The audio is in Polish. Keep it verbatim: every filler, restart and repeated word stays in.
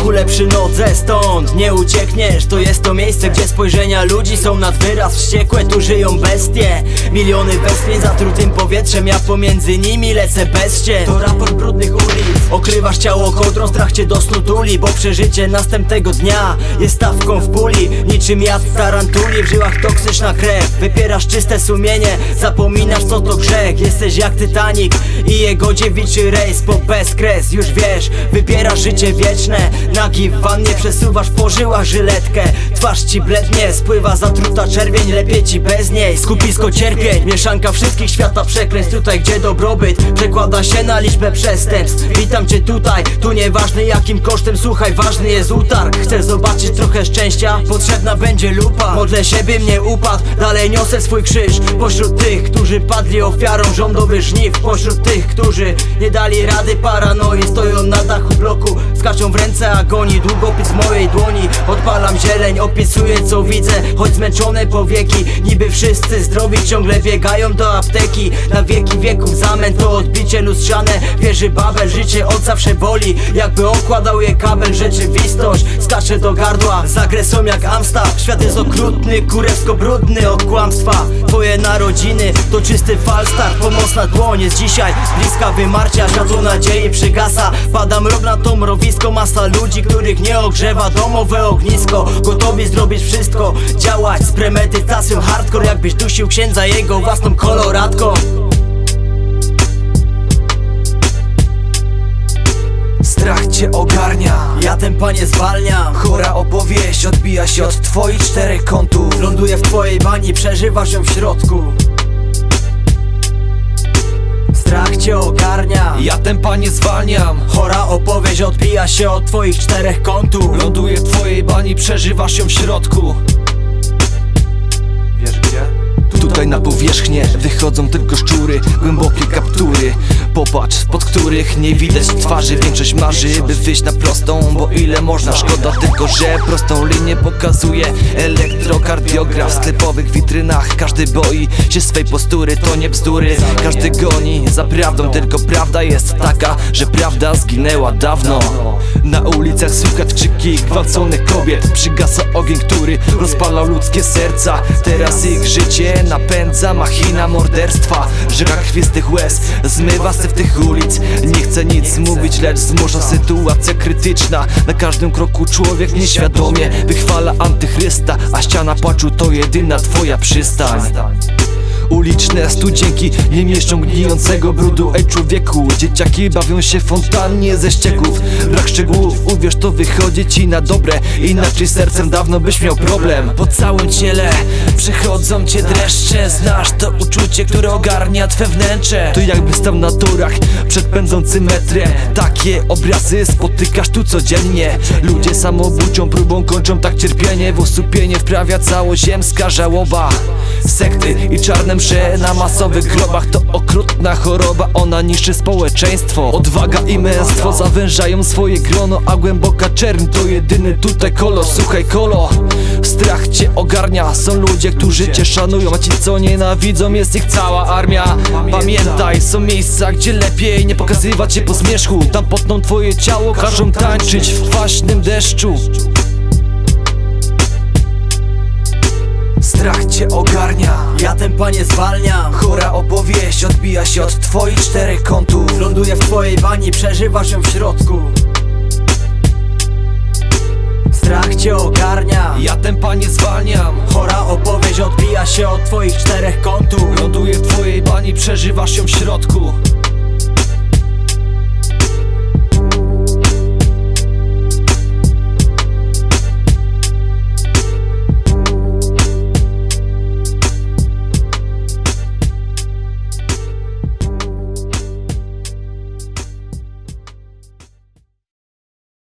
kule przy nodze, stąd nie uciekniesz. To jest to miejsce, gdzie spojrzenia ludzi są nad wyraz wściekłe. Tu żyją bestie, miliony westchnień zatrutym powietrzem. Ja pomiędzy nimi lecę bez ścien. To raport brudnych ulic. Okrywasz ciało kołdrą, strach cię do snu tuli, bo przeżycie następnego dnia jest stawką w puli. Niczym jad tarantuli, w żyłach toksyczna krew. Wypierasz czyste sumienie, zapominasz co to grzech. Jesteś jak Titanic i jego dziewiczy rejs po bezkres. Już wiesz, wybierasz życie wieczne. Nagi w wannie, przesuwasz po żyłach żyletkę. Twarz ci blednie, spływa zatruta czerwień. Lepiej ci bez niej, skupisko cierpień. Mieszanka wszystkich świata przekleństw. Tutaj gdzie dobrobyt przekłada się na liczbę przestępstw. Witam cię tutaj, tu nieważne jakim kosztem. Słuchaj, ważny jest utarg. Chcesz zobaczyć trochę szczęścia? Potrzebna będzie lupa. Modlę się, by mnie upadł, dalej niosę swój krzyż. Pośród tych, którzy padli ofiarą rządowych żniw. Pośród tych, którzy nie dali rady paranoi. Stoją na dachu bloku, skaczą w ręce agonii. Długopis w mojej dłoni, odpalam zieleń. Opisuję co widzę, choć zmęczone powieki. Niby wszyscy zdrowi ciągle biegają do apteki. Na wieki wieków zamęt to odbicie lustrzane. Wieży Babel, życie od zawsze boli. Jakby okładał je kabel, rzeczywistość skacze do gardła. Z agresją jak Amstaff, świat jest okrutny, kurewsko brudny od kłamstwa. Twoje narodziny to czysty falstart. Pomocna dłoń jest dzisiaj bliska wymarcia. Światło nadziei przygasa, pada mrok na to mrowisko. Masa ludzi, których nie ogrzewa domowe ognisko. Gotowi zrobić wszystko, działać z premedytacją. Hardcore, jakbyś dusił księdza jego własną koloratką. Strach cię ogarnia, ja tempa nie zwalniam. chora opowieść odbija się od twoich czterech kątów. Ląduję w twojej bani, przeżywasz ją w środku. Strach cię ogarnia, ja tempa nie zwalniam. chora opowieść odbija się od twoich czterech kątów. Ląduję w twojej bani, przeżywasz ją w środku. Wiesz gdzie? Tutaj na powierzchnię wychodzą tylko szczury, głębokie kaptury. Popatrz, spod których nie widać twarzy. Większość marzy, by wyjść na prostą, bo ile można, szkoda tylko, że prostą linię pokazuje elektrokardiograf. W sklepowych witrynach każdy boi się swej postury, to nie bzdury. Każdy goni za prawdą, tylko prawda jest taka, że prawda zginęła dawno. Na ulicach słychać krzyki gwałconych kobiet. Przygasa ogień, który rozpalał ludzkie serca. Teraz ich życie napędza machina morderstwa. Rzeka krwistych łez zmywa syf tych ulic. Nie chcę nic mówić, lecz zmusza sytuacja krytyczna. Na każdym kroku człowiek nieświadomie wychwala antychrysta, a ściana płaczu to jedyna twoja przystań. Uliczne studzienki nie mieszczą gnijącego brudu. Ej człowieku, dzieciaki bawią się w fontannie ze ścieków. Brak szczegółów, uwierz, to wychodzi ci na dobre. Inaczej sercem dawno byś miał problem. Po całym ciele przechodzą cię dreszcze. Znasz to uczucie, które ogarnia twe wnętrze. To jakby stał na torach przed pędzącym metrem. Takie obrazy spotykasz tu codziennie. Ludzie samobójczą próbą kończą tak cierpienie. W osłupienie wprawia całoziemska żałoba. Sekty i czarne msze na masowych grobach to okrutna choroba, ona niszczy społeczeństwo. Odwaga i męstwo zawężają swoje grono, a głęboka czerń to jedyny tutaj kolor. Słuchaj kolo, strach cię ogarnia. Są ludzie, którzy cię szanują, a ci co nienawidzą jest ich cała armia. Pamiętaj, są miejsca, gdzie lepiej nie pokazywać się po zmierzchu. Tam potną twoje ciało, każą tańczyć w kwaśnym deszczu. Strach cię ogarnia, ja tempa nie zwalniam. chora opowieść odbija się od twoich czterech kątów. Ląduję w twojej bani, przeżywasz ją w środku. Strach cię ogarnia, ja tempa nie zwalniam. chora opowieść odbija się od twoich czterech kątów. Ląduję w twojej bani, przeżywasz ją w środku.